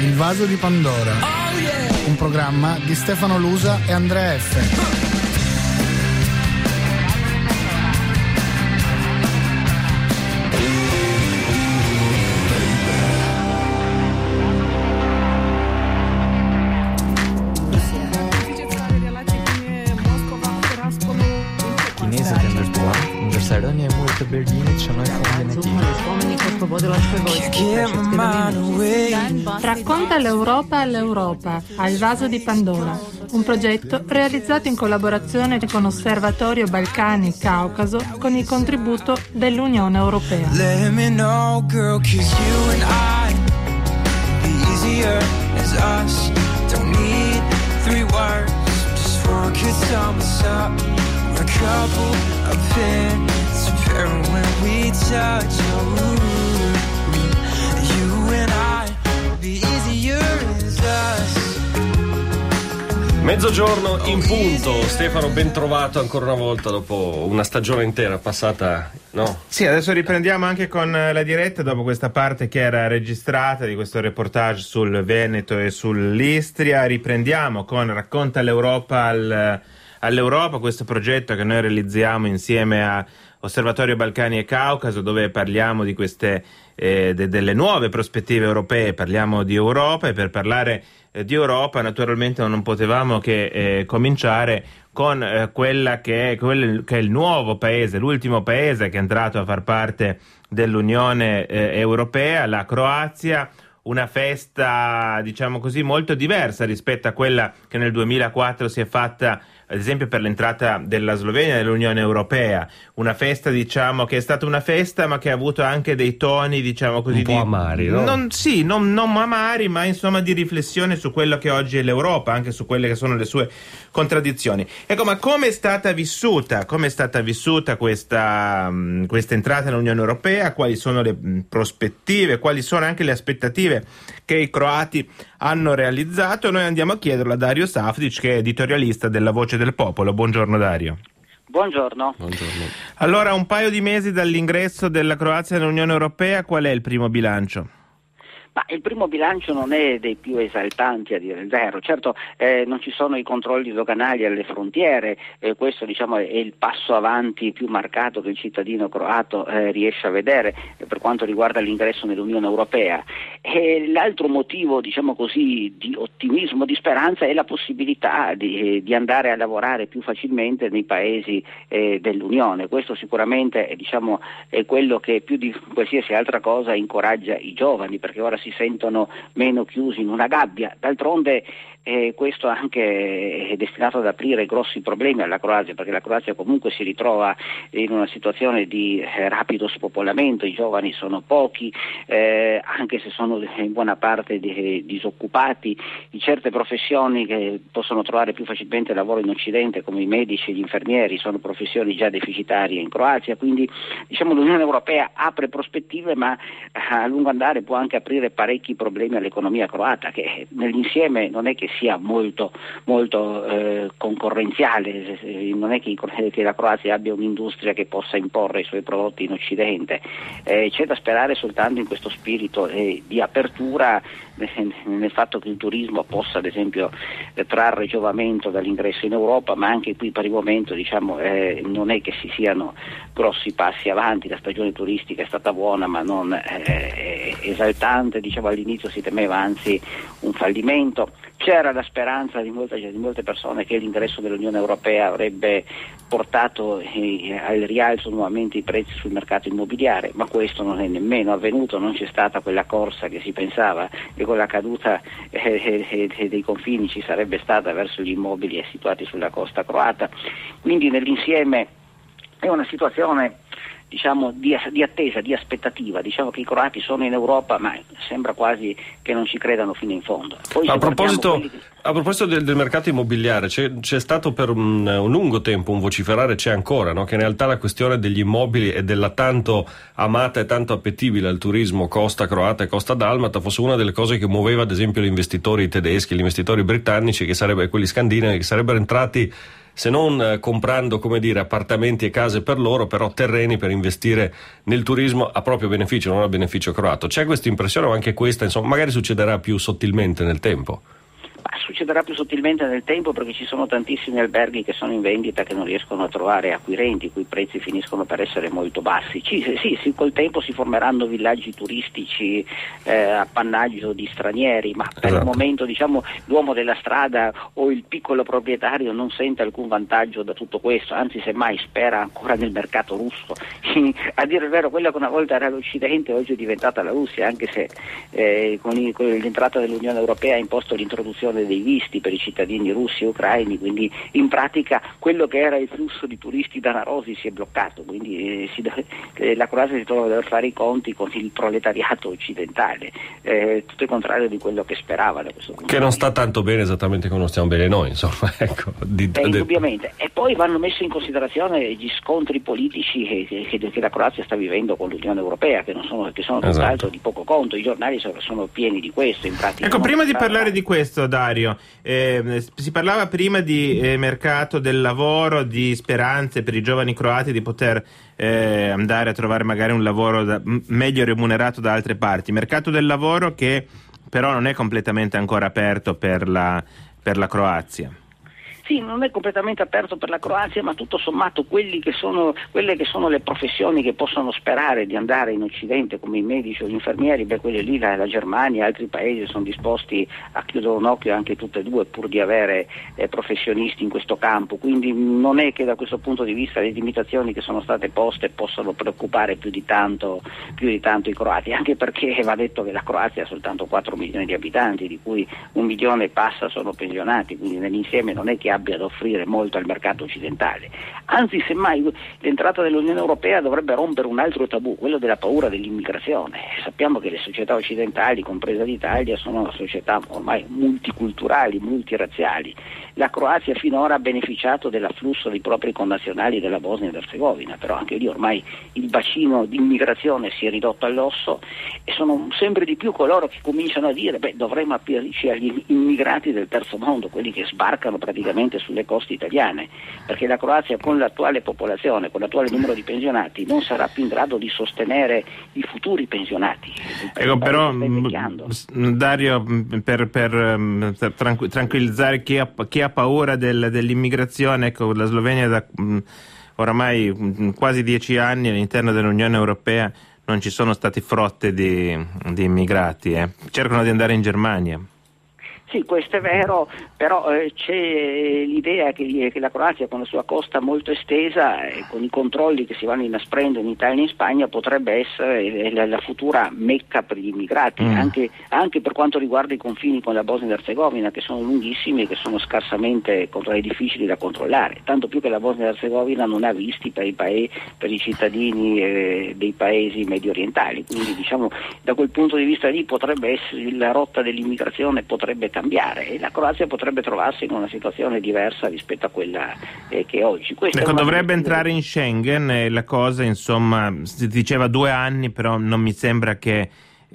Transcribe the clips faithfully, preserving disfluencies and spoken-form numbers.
Il vaso di Pandora. Oh yeah! Un programma di Stefano Lusa e Andrea F. Racconta l'Europa all'Europa, al vaso di Pandora, un progetto realizzato in collaborazione con Osservatorio Balcani Caucaso con il contributo dell'Unione Europea. Let me know, girl, 'cause you and I be easier as us. Don't need three words, just one could sum us up. We're a couple of pins, apparent when we touch. Ooh, you and I be easier as us. Mezzogiorno in punto. Stefano, ben trovato ancora una volta dopo una stagione intera passata, no? Sì, adesso riprendiamo anche con la diretta dopo questa parte che era registrata di questo reportage sul Veneto e sull'Istria. Riprendiamo con Racconta l'Europa al, all'Europa, questo progetto che noi realizziamo insieme a Osservatorio Balcani e Caucaso, dove parliamo di queste eh, de, delle nuove prospettive europee, parliamo di Europa, e per parlare eh, di Europa naturalmente non potevamo che eh, cominciare con eh, quella che è, quel, che è il nuovo paese, l'ultimo paese che è entrato a far parte dell'Unione eh, Europea, la Croazia. Una festa, diciamo così, molto diversa rispetto a quella che nel duemilaquattro si è fatta, ad esempio, per l'entrata della Slovenia nell'Unione Europea. Una festa, diciamo, che è stata una festa, ma che ha avuto anche dei toni, diciamo così, un po' di, amari, no? Non, sì, non, non amari, ma insomma di riflessione su quello che oggi è l'Europa, anche su quelle che sono le sue contraddizioni. Ecco, ma come è stata vissuta, come è stata vissuta questa, mh, questa entrata nell'Unione Europea? Quali sono le mh, prospettive? Quali sono anche le aspettative che i croati hanno realizzato? Noi andiamo a chiederlo a Dario Safdic, che è editorialista della Voce del Popolo. Buongiorno Dario. Buongiorno. Buongiorno. Allora, un paio di mesi dall'ingresso della Croazia nell'Unione Europea, qual è il primo bilancio? Ma il primo bilancio non è dei più esaltanti, a dire il vero. Certo, eh, non ci sono i controlli doganali alle frontiere, eh, questo diciamo è il passo avanti più marcato che il cittadino croato eh, riesce a vedere eh, per quanto riguarda l'ingresso nell'Unione Europea. E l'altro motivo, diciamo così, di ottimismo, di speranza è la possibilità di, eh, di andare a lavorare più facilmente nei paesi eh, dell'Unione. Questo sicuramente è, diciamo, è quello che più di qualsiasi altra cosa incoraggia i giovani, perché ora si sentono meno chiusi in una gabbia. D'altronde eh, questo anche è destinato ad aprire grossi problemi alla Croazia, perché la Croazia comunque si ritrova in una situazione di eh, rapido spopolamento, i giovani sono pochi, eh, anche se sono in buona parte di, disoccupati, di certe professioni che possono trovare più facilmente lavoro in Occidente, come i medici e gli infermieri, sono professioni già deficitarie in Croazia. Quindi diciamo l'Unione Europea apre prospettive, ma a lungo andare può anche aprire parecchi problemi all'economia croata, che nell'insieme non è che sia molto, molto eh, concorrenziale, non è che, che la Croazia abbia un'industria che possa imporre i suoi prodotti in Occidente. Eh, c'è da sperare soltanto in questo spirito eh, di apertura, nel fatto che il turismo possa ad esempio eh, trarre giovamento dall'ingresso in Europa, ma anche qui per il momento diciamo eh, non è che si siano grossi passi avanti. La stagione turistica è stata buona ma non eh, esaltante, diciamo all'inizio si temeva anzi un fallimento. C'era la speranza di molte, di molte persone che l'ingresso dell'Unione Europea avrebbe portato eh, al rialzo nuovamente i prezzi sul mercato immobiliare, ma questo non è nemmeno avvenuto, non c'è stata quella corsa che si pensava che con la caduta eh, eh, dei confini ci sarebbe stata verso gli immobili situati sulla costa croata. Quindi nell'insieme è una situazione diciamo di, di attesa, di aspettativa. Diciamo che i croati sono in Europa, ma sembra quasi che non ci credano fino in fondo. Poi a proposito, che... a proposito del, del mercato immobiliare, c'è, c'è stato per un, un lungo tempo un vociferare, c'è ancora, no? Che in realtà la questione degli immobili e della tanto amata e tanto appetibile al turismo costa croata e costa dalmata fosse una delle cose che muoveva ad esempio gli investitori tedeschi, gli investitori britannici, che sarebbe, quelli scandinavi, che sarebbero entrati se non eh, comprando, come dire, appartamenti e case per loro, però terreni per investire nel turismo a proprio beneficio, non a beneficio croato. C'è questa impressione o anche questa, insomma, magari succederà più sottilmente nel tempo? Ma succederà più sottilmente nel tempo, perché ci sono tantissimi alberghi che sono in vendita, che non riescono a trovare acquirenti, i cui prezzi finiscono per essere molto bassi. Ci, sì, sì, col tempo si formeranno villaggi turistici eh, appannaggio di stranieri, ma per esatto. il momento, diciamo, l'uomo della strada o il piccolo proprietario non sente alcun vantaggio da tutto questo, anzi semmai spera ancora nel mercato russo. A dire il vero, quella che una volta era l'Occidente oggi è diventata la Russia, anche se eh, con, il, con l'entrata dell'Unione Europea ha imposto l'introduzione dei visti per i cittadini russi e ucraini, quindi in pratica quello che era il flusso di turisti danarosi si è bloccato, quindi eh, si deve, eh, la Croazia si trova a dover fare i conti con il proletariato occidentale, eh, tutto il contrario di quello che sperava da questo punto. Che non sta tanto bene esattamente come non stiamo bene noi, insomma, ecco. Di, eh, indubbiamente. E poi vanno messi in considerazione gli scontri politici che, che, che la Croazia sta vivendo con l'Unione Europea, che non sono, che sono esatto. tutt'altro di poco conto, i giornali sono, sono pieni di questo, in pratica. Ecco, prima di parla... parlare di questo, Dario, eh, si parlava prima di eh, mercato del lavoro, di speranze per i giovani croati di poter eh, andare a trovare magari un lavoro da, m- meglio remunerato da altre parti. Mercato del lavoro che però non è completamente ancora aperto per la, per la Croazia. Sì, non è completamente aperto per la Croazia, ma tutto sommato quelli che sono, quelle che sono le professioni che possono sperare di andare in Occidente, come i medici o gli infermieri, beh, quelle lì la, la Germania e altri paesi sono disposti a chiudere un occhio anche tutte e due pur di avere eh, professionisti in questo campo, quindi non è che da questo punto di vista le limitazioni che sono state poste possano preoccupare più di tanto, più di tanto i croati, anche perché va detto che la Croazia ha soltanto quattro milioni di abitanti, di cui un milione e passa sono pensionati, quindi nell'insieme non è che abbia da offrire molto al mercato occidentale, anzi semmai l'entrata dell'Unione Europea dovrebbe rompere un altro tabù, quello della paura dell'immigrazione. Sappiamo che le società occidentali, compresa l'Italia, sono società ormai multiculturali, multirazziali. La Croazia finora ha beneficiato dell'afflusso dei propri connazionali della Bosnia ed Erzegovina, però anche lì ormai il bacino di immigrazione si è ridotto all'osso e sono sempre di più coloro che cominciano a dire beh, dovremmo aprirci agli immigrati del terzo mondo, quelli che sbarcano praticamente sulle coste italiane, perché la Croazia con l'attuale popolazione, con l'attuale numero di pensionati non sarà più in grado di sostenere i futuri pensionati. Ecco, però Dario, per, per, per tranqu- tranquillizzare chi ha, chi ha paura del, dell'immigrazione, ecco, la Slovenia da mh, oramai mh, quasi dieci anni all'interno dell'Unione Europea non ci sono state frotte di, di immigrati, eh. cercano di andare in Germania. Sì, questo è vero, però eh, c'è l'idea che, che la Croazia, con la sua costa molto estesa e con i controlli che si vanno inasprendo in Italia e in Spagna, potrebbe essere la, la futura mecca per gli immigrati, mm. anche, anche per quanto riguarda i confini con la Bosnia ed Erzegovina, che sono lunghissimi e che sono scarsamente difficili da controllare, tanto più che la Bosnia ed Erzegovina non ha visti per i, paesi, per i cittadini eh, dei paesi medio orientali, quindi diciamo da quel punto di vista lì potrebbe essere la rotta dell'immigrazione potrebbe cambiare e la Croazia potrebbe trovarsi in una situazione diversa rispetto a quella eh, che è oggi. Questa ecco, è dovrebbe situazione... entrare in Schengen e la cosa, insomma, si diceva due anni, però non mi sembra che,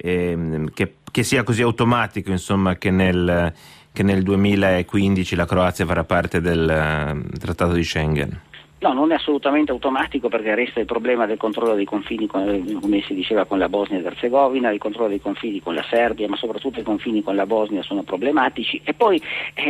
eh, che, che sia così automatico, insomma, che nel, che nel duemilaquindici la Croazia farà parte del uh, Trattato di Schengen. No, non è assolutamente automatico, perché resta il problema del controllo dei confini, con, come si diceva, con la Bosnia ed Erzegovina, il controllo dei confini con la Serbia, ma soprattutto i confini con la Bosnia sono problematici. E poi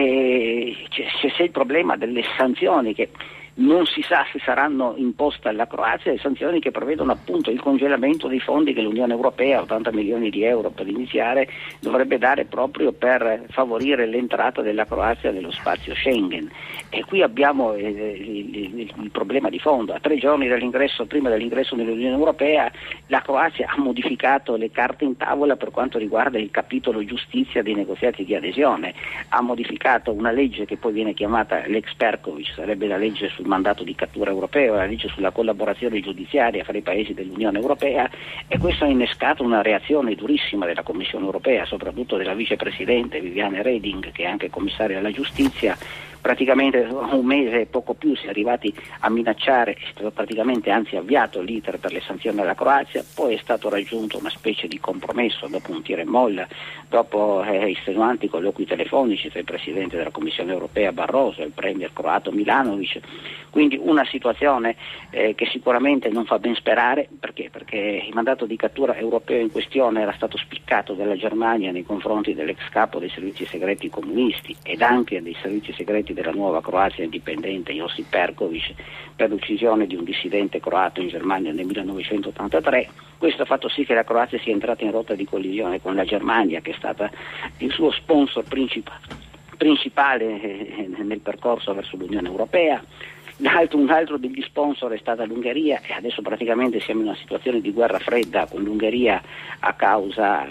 eh, c'è, c'è il problema delle sanzioni che non si sa se saranno imposte alla Croazia, le sanzioni che prevedono appunto il congelamento dei fondi che l'Unione Europea, ottanta milioni di euro per iniziare, dovrebbe dare proprio per favorire l'entrata della Croazia nello spazio Schengen. E qui abbiamo eh, il, il, il problema di fondo. A tre giorni dall'ingresso, prima dell'ingresso nell'Unione Europea, la Croazia ha modificato le carte in tavola per quanto riguarda il capitolo giustizia dei negoziati di adesione, ha modificato una legge che poi viene chiamata Lex Perkovic, sarebbe la legge sul mandato di cattura europeo, la legge sulla collaborazione giudiziaria fra i paesi dell'Unione Europea, e questo ha innescato una reazione durissima della Commissione Europea, soprattutto della vicepresidente Viviane Reding, che è anche commissaria alla giustizia, praticamente un mese e poco più si è arrivati a minacciare, è stato praticamente anzi avviato l'iter per le sanzioni alla Croazia, poi è stato raggiunto una specie di compromesso dopo un tira e molla, dopo eh, estenuanti colloqui telefonici tra il Presidente della Commissione Europea Barroso e il Premier croato Milanovic, quindi una situazione eh, che sicuramente non fa ben sperare. Perché? Perché il mandato di cattura europeo in questione era stato spiccato dalla Germania nei confronti dell'ex capo dei servizi segreti comunisti ed anche dei servizi segreti della nuova Croazia indipendente Josip Perković per l'uccisione di un dissidente croato in Germania nel millenovecentottantatré. Questo ha fatto sì che la Croazia sia entrata in rotta di collisione con la Germania, che è stata il suo sponsor principale principale nel percorso verso l'Unione Europea. L'altro, un altro degli sponsor è stata l'Ungheria e adesso praticamente siamo in una situazione di guerra fredda con l'Ungheria a causa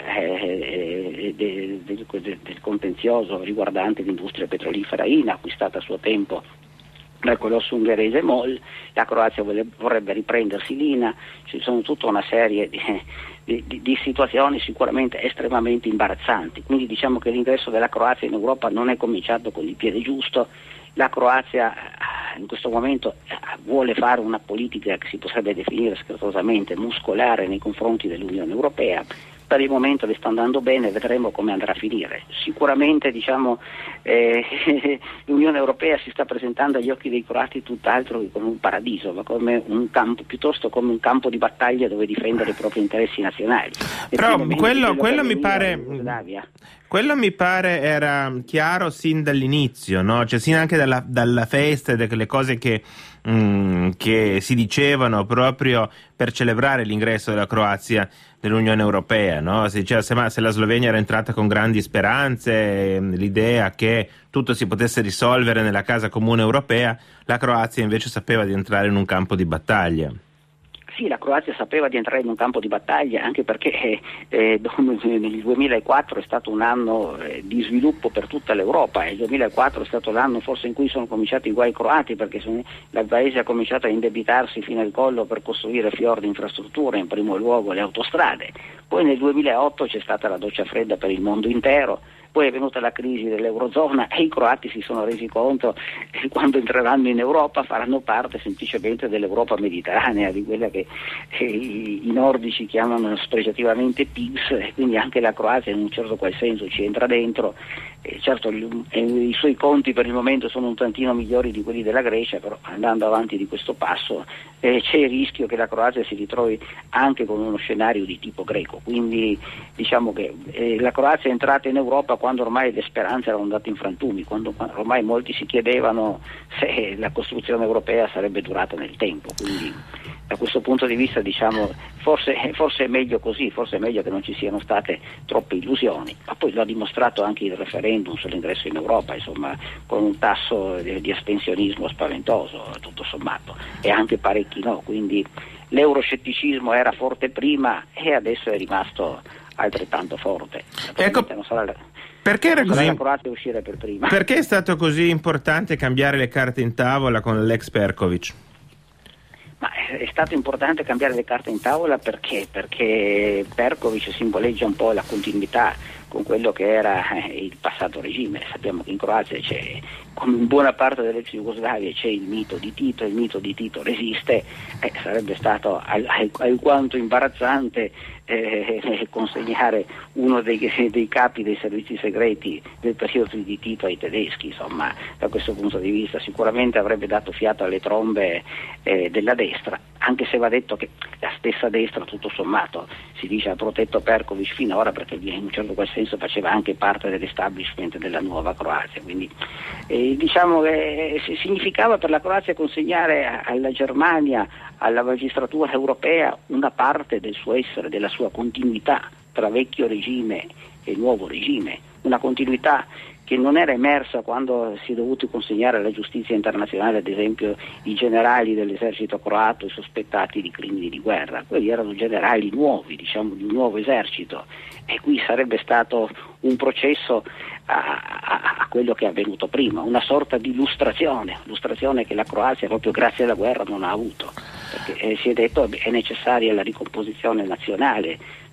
eh, de, de, de, del contenzioso riguardante l'industria petrolifera I N A acquistata a suo tempo dal colosso ungherese MOL. La Croazia vorrebbe riprendersi l'I N A, ci sono tutta una serie di, di, di, di situazioni sicuramente estremamente imbarazzanti, quindi diciamo che l'ingresso della Croazia in Europa non è cominciato con il piede giusto. La Croazia in questo momento vuole fare una politica che si potrebbe definire scherzosamente muscolare nei confronti dell'Unione Europea. Per il momento le sta andando bene, vedremo come andrà a finire. Sicuramente diciamo, eh, l'Unione Europea si sta presentando agli occhi dei croati tutt'altro che come un paradiso, ma come un campo, piuttosto come un campo di battaglia dove difendere i propri interessi nazionali. Però quello, quello, quello mi pare... Quello mi pare era chiaro sin dall'inizio, no? Cioè sin anche dalla, dalla festa e dalle cose che, mh, che si dicevano proprio per celebrare l'ingresso della Croazia nell'Unione Europea, no? Si diceva se, se la Slovenia era entrata con grandi speranze, l'idea che tutto si potesse risolvere nella casa comune europea, la Croazia invece sapeva di entrare in un campo di battaglia. Sì, la Croazia sapeva di entrare in un campo di battaglia anche perché eh, nel duemilaquattro è stato un anno eh, di sviluppo per tutta l'Europa e il duemilaquattro è stato l'anno forse in cui sono cominciati i guai croati, perché sono, il paese ha cominciato a indebitarsi fino al collo per costruire fior di infrastrutture, in primo luogo le autostrade. Poi nel duemilaotto c'è stata la doccia fredda per il mondo intero. Poi è venuta la crisi dell'Eurozona e i croati si sono resi conto che quando entreranno in Europa faranno parte semplicemente dell'Europa mediterranea, di quella che eh, i, i nordici chiamano spregiativamente P I G S, e quindi anche la Croazia in un certo qual senso ci entra dentro. Eh, certo il, eh, i suoi conti per il momento sono un tantino migliori di quelli della Grecia, però andando avanti di questo passo eh, c'è il rischio che la Croazia si ritrovi anche con uno scenario di tipo greco, quindi diciamo che eh, la Croazia è entrata in Europa quando ormai le speranze erano andate in frantumi, quando ormai molti si chiedevano se la costruzione europea sarebbe durata nel tempo, quindi da questo punto di vista diciamo forse, forse è meglio così, forse è meglio che non ci siano state troppe illusioni, ma poi lo ha dimostrato anche il referendum sull'ingresso in Europa, insomma con un tasso di, di astensionismo spaventoso tutto sommato e anche parecchi no, quindi l'euroscetticismo era forte prima e adesso è rimasto altrettanto forte. Ecco, non sarà la, perché era così, la Croazia uscire per prima. Perché è stato così importante cambiare le carte in tavola con l'ex Perković? Ma è stato importante cambiare le carte in tavola perché? Perché Perković simboleggia un po' la continuità con quello che era il passato regime. Sappiamo che in Croazia c'è, come in buona parte dell'ex Jugoslavia, c'è il mito di Tito, il mito di Tito resiste, eh, sarebbe stato al, al, alquanto imbarazzante eh, consegnare uno dei, dei capi dei servizi segreti del periodo di Tito ai tedeschi, insomma da questo punto di vista sicuramente avrebbe dato fiato alle trombe eh, della destra, anche se va detto che la stessa destra tutto sommato si dice ha protetto Perković finora perché in un certo qual senso faceva anche parte dell'establishment della nuova Croazia, quindi eh, diciamo che significava per la Croazia consegnare alla Germania, alla magistratura europea una parte del suo essere, della sua continuità tra vecchio regime e nuovo regime, una continuità che non era emersa quando si è dovuto consegnare alla giustizia internazionale, ad esempio, i generali dell'esercito croato e sospettati di crimini di guerra. Quelli erano generali nuovi, diciamo, di un nuovo esercito, e qui sarebbe stato un processo a, a, a quello che è avvenuto prima, una sorta di illustrazione, illustrazione che la Croazia proprio grazie alla guerra non ha avuto, perché eh, si è detto che è necessaria la ricomposizione nazionale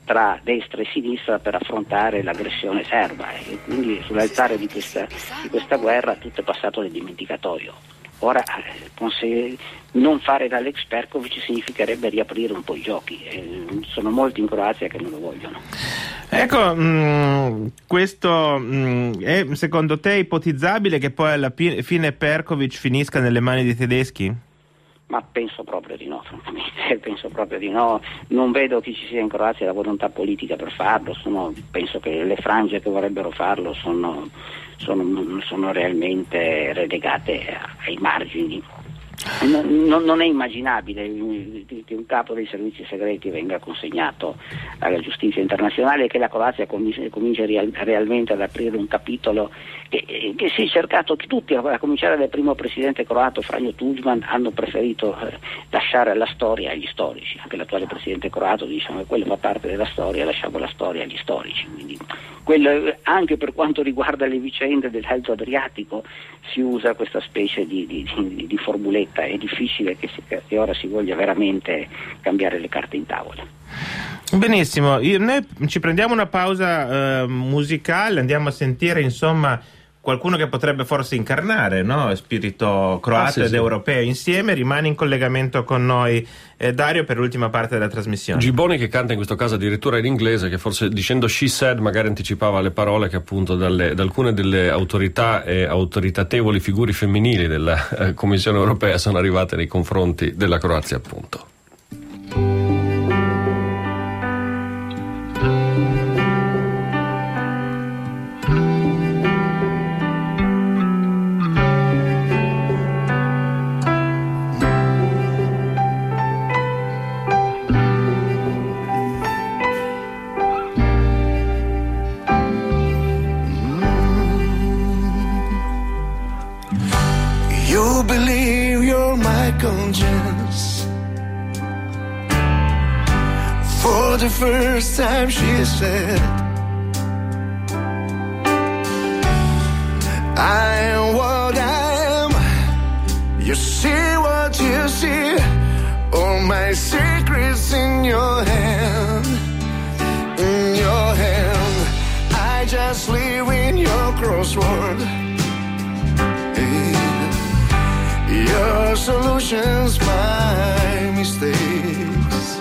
tra destra e sinistra per affrontare l'aggressione serba, e quindi sull'altare di questa, di questa guerra tutto è passato nel dimenticatoio. Ora se non fare dall'ex Perkovic significherebbe riaprire un po' i giochi, e sono molti in Croazia che non lo vogliono. Ecco, mh, questo mh, è secondo te ipotizzabile che poi alla pi- fine Perkovic finisca nelle mani dei tedeschi? Ma penso proprio di no, francamente, penso proprio di no. Non vedo che ci sia in Croazia la volontà politica per farlo. Sono, penso che le frange che vorrebbero farlo sono, sono, sono realmente relegate ai margini. Non, non è immaginabile che un capo dei servizi segreti venga consegnato alla giustizia internazionale e che la Croazia cominci, cominci real, realmente ad aprire un capitolo che, che si è cercato, che tutti, a cominciare dal primo presidente croato Franjo Tuđman, hanno preferito eh, lasciare la storia agli storici. Anche l'attuale presidente croato dice che quello fa parte della storia, lasciamo la storia agli storici. Quindi, quello, anche per quanto riguarda le vicende dell'Alto Adriatico si usa questa specie di, di, di, di formuletta. È difficile che, si, che ora si voglia veramente cambiare le carte in tavola. Benissimo, io, noi ci prendiamo una pausa eh, musicale, andiamo a sentire insomma qualcuno che potrebbe forse incarnare, no? Spirito croato ah, sì, ed sì. europeo insieme. Rimane in collegamento con noi eh, Dario per l'ultima parte della trasmissione. Gibboni, che canta in questo caso addirittura in inglese, che forse dicendo she said magari anticipava le parole che appunto dalle, da alcune delle autorità e autoritatevoli figure femminili della eh, Commissione europea sono arrivate nei confronti della Croazia, appunto. For the first time she said, I am what I am. You see what you see. All my secrets in your hand. In your hand. I just live in your crossword. Your solutions, my mistakes.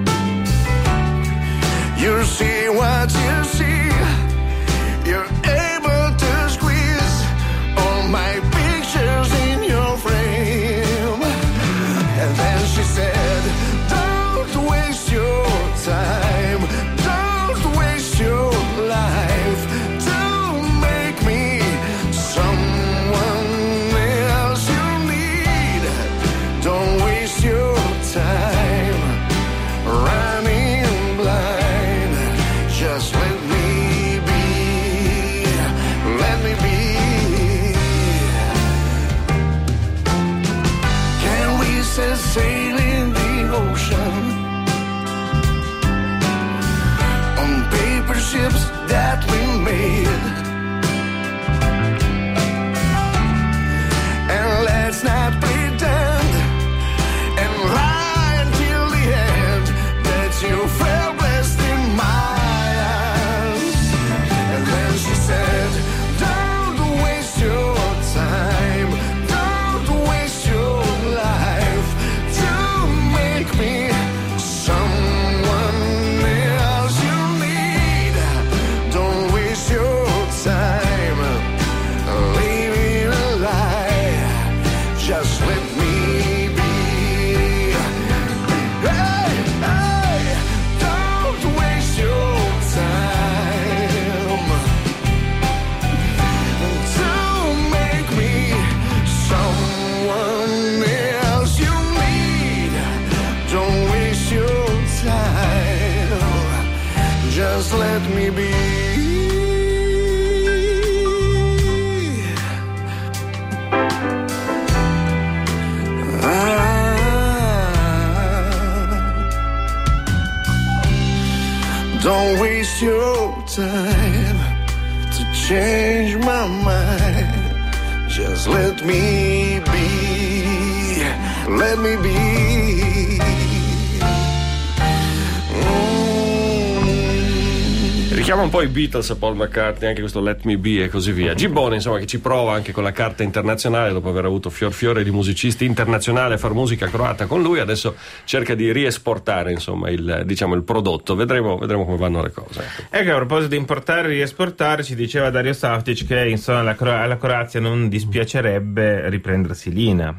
You see what you see. You're able to squeeze all my pictures in your frame. And then she said, don't waste your time. Don't waste your life to make me someone else you need. Don't waste your time running blind. Just let me be, let me be. Can we set sail in the ocean on paper ships that we made? And let's not pretend and lie until the end that you felt blessed in my eyes. And then she said, don't waste your time, don't waste your life to make me someone else you need. Don't waste your time living a lie. Just let me be. Hey, hey, don't waste your time to make me someone else you need. Don't waste your time. Just let me be. Don't waste your time to change my mind. Just let me be, let me be. Mm. Richiama un po' i Beatles a Paul McCartney, anche questo Let Me Be e così via. Gibbone, insomma, che ci prova anche con la carta internazionale, dopo aver avuto fior fiore di musicisti internazionali a far musica croata con lui, adesso cerca di riesportare, insomma, il, diciamo, il prodotto. Vedremo, vedremo come vanno le cose. Ecco. Ecco, a proposito di importare e riesportare, ci diceva Dario Savtic che insomma alla, Cro- alla Croazia non dispiacerebbe riprendersi l'Ina.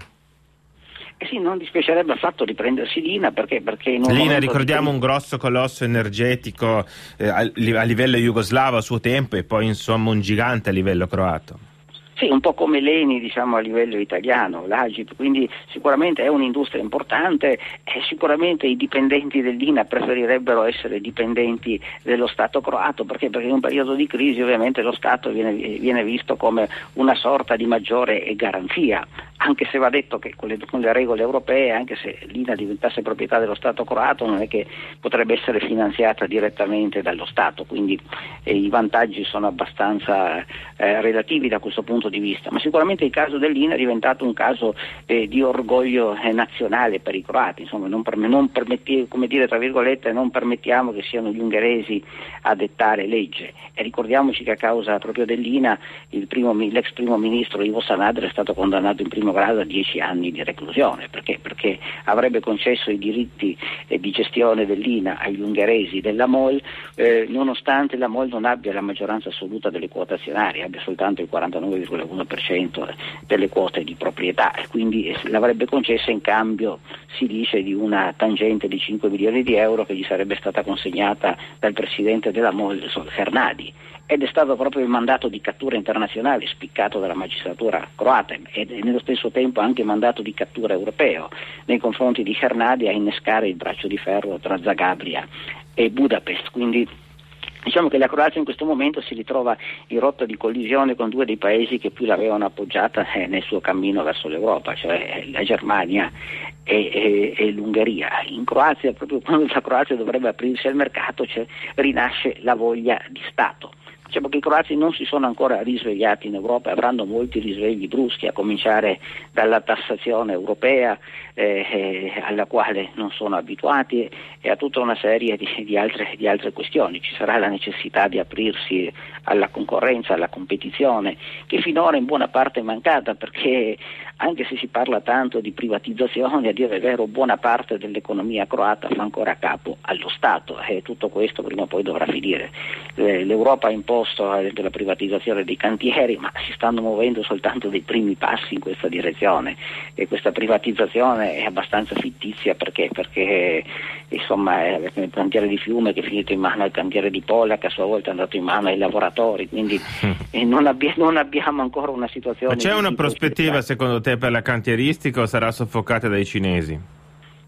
Eh sì, non dispiacerebbe affatto riprendersi l'Ina, perché, perché in un l'Ina, ricordiamo, di... un grosso colosso energetico eh, a, a livello jugoslavo a suo tempo e poi insomma un gigante a livello croato. Sì, un po' come l'Eni, diciamo, a livello italiano, l'Agip, quindi sicuramente è un'industria importante e sicuramente i dipendenti dell'Ina preferirebbero essere dipendenti dello Stato croato, perché, perché in un periodo di crisi ovviamente lo Stato viene, viene visto come una sorta di maggiore garanzia, anche se va detto che con le, con le regole europee, anche se l'Ina diventasse proprietà dello Stato croato, non è che potrebbe essere finanziata direttamente dallo Stato, quindi eh, i vantaggi sono abbastanza eh, relativi da questo punto di vista, ma sicuramente il caso dell'Ina è diventato un caso eh, di orgoglio eh, nazionale per i croati, insomma non, per, non permetti, come dire tra virgolette, non permettiamo che siano gli ungheresi a dettare legge, e ricordiamoci che a causa proprio dell'Ina il primo, l'ex primo ministro Ivo Sanader è stato condannato in primo grado a dieci anni di reclusione, perché? Perché avrebbe concesso i diritti eh, di gestione dell'Ina agli ungheresi della MOL, eh, nonostante la MOL non abbia la maggioranza assoluta delle quote azionarie, abbia soltanto il quarantanove virgola uno per cento delle quote di proprietà, e quindi l'avrebbe concessa in cambio, si dice, di una tangente di cinque milioni di euro che gli sarebbe stata consegnata dal presidente della MOL, Hernadi, ed è stato proprio il mandato di cattura internazionale spiccato dalla magistratura croata e nello stesso tempo anche il mandato di cattura europeo nei confronti di Hernadi a innescare il braccio di ferro tra Zagabria e Budapest. Quindi diciamo che la Croazia in questo momento si ritrova in rotta di collisione con due dei paesi che più l'avevano appoggiata eh, nel suo cammino verso l'Europa, cioè la Germania e, e, e l'Ungheria. In Croazia, proprio quando la Croazia dovrebbe aprirsi al mercato, cioè, rinasce la voglia di Stato. Diciamo che i croati non si sono ancora risvegliati in Europa, avranno molti risvegli bruschi, a cominciare dalla tassazione europea eh, eh, alla quale non sono abituati, e a tutta una serie di, di, altre, di altre questioni. Ci sarà la necessità di aprirsi alla concorrenza, alla competizione, che finora in buona parte è mancata, perché anche se si parla tanto di privatizzazione, a dire il vero buona parte dell'economia croata fa ancora capo allo Stato, e tutto questo prima o poi dovrà finire. L'Europa ha imposto della privatizzazione dei cantieri, ma si stanno muovendo soltanto dei primi passi in questa direzione, e questa privatizzazione è abbastanza fittizia, perché, perché insomma è il cantiere di Fiume che è finito in mano al cantiere di Pola, che a sua volta è andato in mano ai lavoratori, quindi eh, non, abbi- non abbiamo ancora una situazione. Ma c'è di, una di prospettiva secondo te per la cantieristica, o sarà soffocata dai cinesi?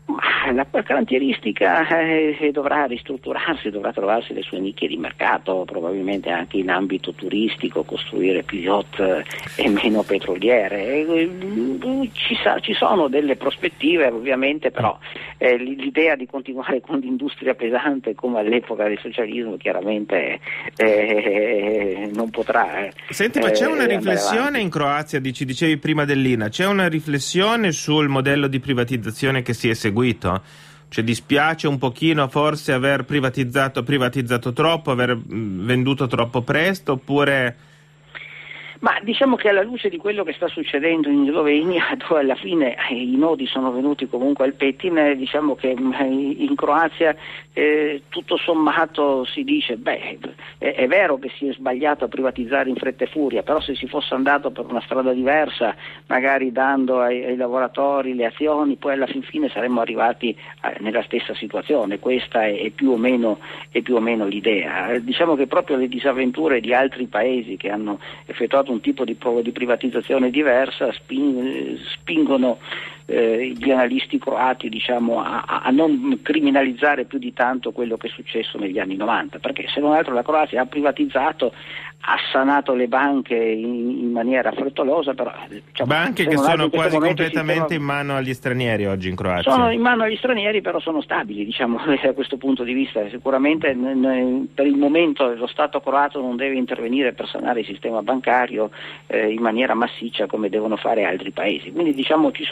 La cantieristica eh, dovrà ristrutturarsi, dovrà trovarsi le sue nicchie di mercato, probabilmente anche in ambito turistico, costruire più yacht e meno petroliere. E, ci, sa, ci sono delle prospettive ovviamente, però eh, l'idea di continuare con l'industria pesante come all'epoca del socialismo chiaramente eh, non potrà. Eh, Senti, ma c'è una eh, riflessione in Croazia, ci dicevi prima dell'Ina, c'è una riflessione sul modello di privatizzazione che si è seguito? Cioè dispiace un pochino forse aver privatizzato privatizzato troppo, aver venduto troppo presto, oppure... Ma diciamo che alla luce di quello che sta succedendo in Slovenia, dove alla fine eh, i nodi sono venuti comunque al pettine, diciamo che eh, in Croazia eh, tutto sommato si dice, beh, è, è vero che si è sbagliato a privatizzare in fretta e furia, però se si fosse andato per una strada diversa, magari dando ai, ai lavoratori le azioni, poi alla fin fine saremmo arrivati eh, nella stessa situazione. Questa è, è, più o meno, è più o meno l'idea. Eh, diciamo che proprio le disavventure di altri paesi che hanno effettuato un tipo di, di privatizzazione diversa sping, spingono eh, gli analisti croati, diciamo, a, a non criminalizzare più di tanto quello che è successo negli anni novanta, perché se non altro la Croazia ha privatizzato, ha sanato le banche in, in maniera frettolosa, però diciamo, banche che sono quasi completamente sistema... in mano agli stranieri oggi in Croazia. Sono in mano agli stranieri, però sono stabili, diciamo, da questo punto di vista. Sicuramente n- n- per il momento lo Stato croato non deve intervenire per sanare il sistema bancario eh, in maniera massiccia come devono fare altri paesi. Quindi diciamo ci sono degli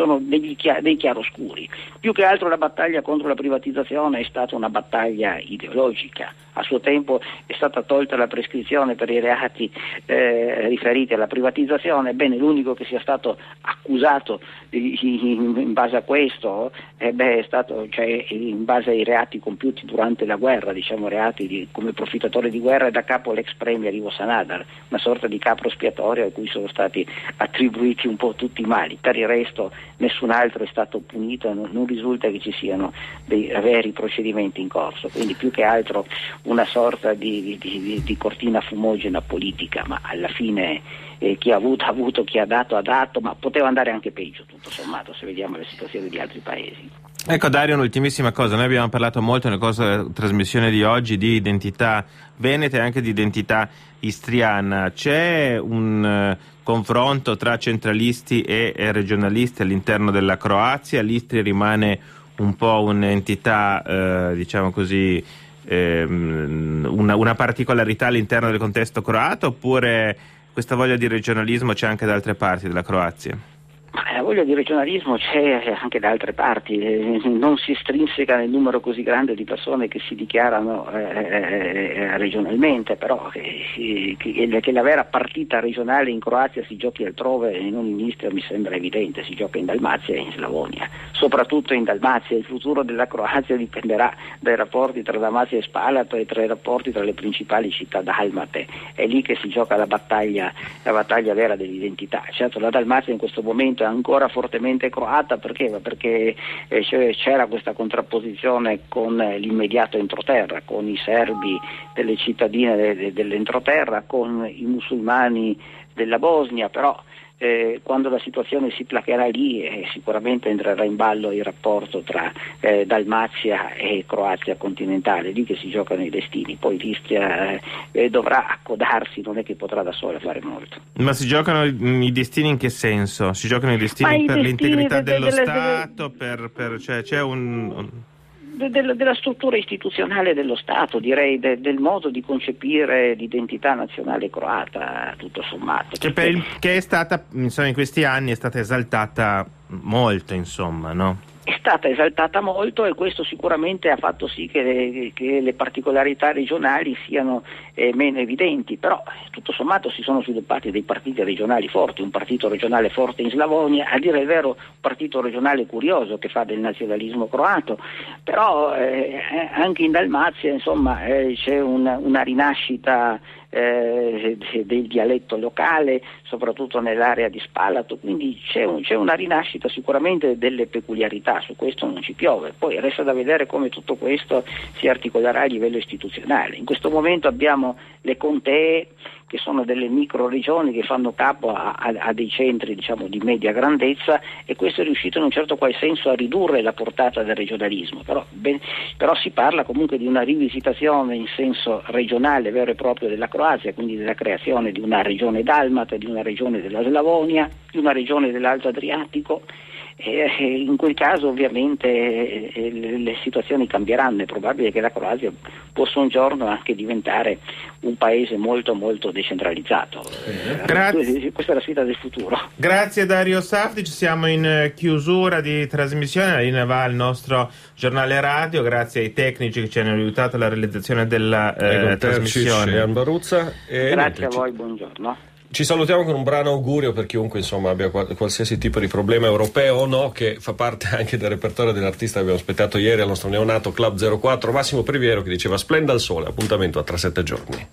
degli chia- dei chiaroscuri. Più che altro la battaglia contro la privatizzazione è stata una battaglia ideologica. A suo tempo è stata tolta la prescrizione per i reati eh, riferiti alla privatizzazione. Ebbene, l'unico che sia stato accusato in, in base a questo eh beh, è stato, cioè, in base ai reati compiuti durante la guerra, diciamo reati di, come profittatore di guerra, e da capo l'ex premier Ivo Sanader, una sorta di capro espiatorio a cui sono stati attribuiti un po' tutti i mali. Per il resto nessun altro è stato punito, non, non risulta che ci siano dei veri procedimenti in corso, quindi più che altro una sorta di, di, di, di cortina fumogena politica, ma alla fine eh, chi ha avuto ha avuto, chi ha dato ha dato, ma poteva andare anche peggio tutto sommato se vediamo le situazioni di altri paesi. Ecco Dario, un'ultimissima cosa, noi abbiamo parlato molto nella cosa, trasmissione di oggi di identità veneta e anche di identità istriana. C'è un uh, confronto tra centralisti e, e regionalisti all'interno della Croazia? L'Istria rimane un po' un'entità, uh, diciamo così, um, una, una particolarità all'interno del contesto croato, oppure questa voglia di regionalismo c'è anche da altre parti della Croazia? La voglia di regionalismo c'è anche da altre parti, eh, non si strinseca nel numero così grande di persone che si dichiarano eh, eh, regionalmente, però eh, che, che la vera partita regionale in Croazia si giochi altrove e non in Istria mi sembra evidente, si gioca in Dalmazia e in Slavonia, soprattutto in Dalmazia. Il futuro della Croazia dipenderà dai rapporti tra Dalmazia e Spalato e tra i rapporti tra le principali città dalmate, è lì che si gioca la battaglia, la battaglia vera dell'identità. Certo, la Dalmazia in questo momento è ancora fortemente croata, perché? Perché eh, c'era questa contrapposizione con l'immediato entroterra, con i serbi delle cittadine de, de, dell'entroterra, con i musulmani della Bosnia, però eh, quando la situazione si placherà lì eh, sicuramente entrerà in ballo il rapporto tra eh, Dalmazia e Croazia continentale, lì che si giocano i destini. Poi l'Istria eh, dovrà accodarsi, non è che potrà da sola fare molto. Ma si giocano i, i destini in che senso? Si giocano i destini i per destini l'integrità de, dello de, de, Stato, per, per, cioè c'è un... un... De, de, della struttura istituzionale dello Stato, direi de, del modo di concepire l'identità nazionale croata, tutto sommato. Che, per il, che è stata, insomma, in questi anni è stata esaltata molto, insomma, no? È stata esaltata molto e questo sicuramente ha fatto sì che le, che le particolarità regionali siano eh, meno evidenti, però tutto sommato si sono sviluppati dei partiti regionali forti, un partito regionale forte in Slavonia, a dire il vero un partito regionale curioso che fa del nazionalismo croato, però eh, anche in Dalmazia insomma eh, c'è una, una rinascita Eh, del dialetto locale, soprattutto nell'area di Spalato, quindi c'è, un, c'è una rinascita sicuramente delle peculiarità, su questo non ci piove. Poi resta da vedere come tutto questo si articolerà a livello istituzionale. In questo momento abbiamo le contee, che sono delle micro regioni che fanno capo a, a, a dei centri, diciamo, di media grandezza, e questo è riuscito in un certo qual senso a ridurre la portata del regionalismo, però, ben, però si parla comunque di una rivisitazione in senso regionale vero e proprio della Croazia, quindi della creazione di una regione dalmata, di una regione della Slavonia, di una regione dell'Alto Adriatico. E in quel caso ovviamente le, le situazioni cambieranno, è probabile che la Croazia possa un giorno anche diventare un paese molto molto decentralizzato. Grazie. Questa è la sfida del futuro. Grazie Dario Safdic, siamo in chiusura di trasmissione, la linea va al nostro giornale radio, grazie ai tecnici che ci hanno aiutato alla realizzazione della eh, trasmissione. Jan Baruzza, e grazie a voi, buongiorno. Ci salutiamo con un brano augurio per chiunque insomma abbia qualsiasi tipo di problema europeo o no, che fa parte anche del repertorio dell'artista che abbiamo aspettato ieri al nostro neonato Club zero quattro, Massimo Priviero, che diceva "Splenda il sole", appuntamento a tra sette giorni.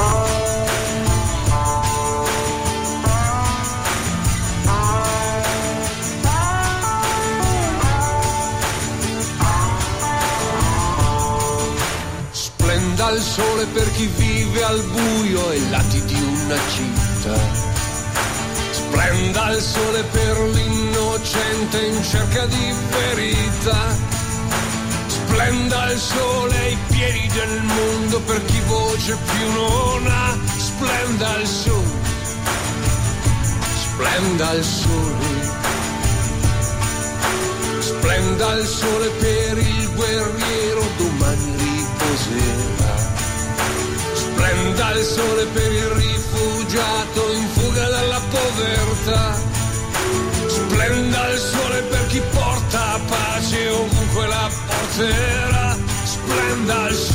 Splenda il sole per chi vive al buio ai lati di una città. Splenda il sole per l'innocente in cerca di verità. Splenda il sole ai piedi del mondo per chi voce più non ha. Splenda il sole, splenda il sole. Splenda il sole per il guerriero, domani riposerà. Splenda il sole per il rifugiato in fuga dalla povertà. Splenda il sole per chi sera, splenda il